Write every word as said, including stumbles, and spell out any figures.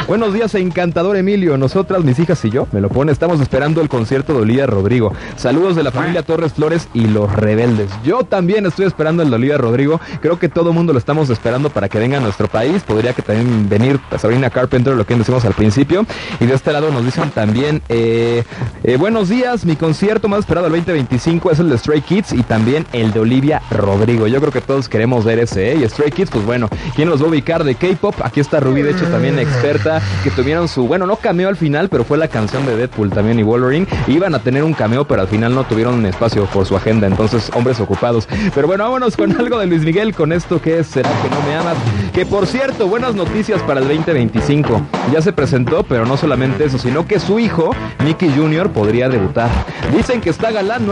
Buenos días, encantador Emilio. Nosotras, mis hijas y yo, me lo pone, estamos esperando el concierto de Olivia Rodrigo. Saludos de la familia Torres Flores y Los Rebeldes. Yo también estoy esperando el de Olivia Rodrigo. Creo que todo el mundo lo estamos esperando para que venga a nuestro país. Podría que también venir Sabrina Carpenter, lo que decimos al principio. Y de este lado nos dicen también, eh, eh, buenos días, mi concierto más esperado el veinte veinticinco es el de Stray Kids y también el de Olivia Rodrigo. Yo creo que todos queremos ver ese, ¿eh? Y Stray Kids, pues bueno, ¿quién los va a ubicar de K-pop? Aquí está Rubí, de hecho también experta, que tuvieron su, bueno, no cameo al final, pero fue la canción de Deadpool también y Wolverine. Iban a tener un cameo, pero al final no tuvieron espacio por su agenda, entonces hombres ocupados. Pero bueno, vámonos con algo de Luis Miguel, con esto que es ¿Será que no me amas? Que por cierto, buenas noticias para el veinte veinticinco. Ya se presentó, pero no solamente eso, sino que su hijo, Nicky junior, podría debutar. Dicen que está galán, ¿no?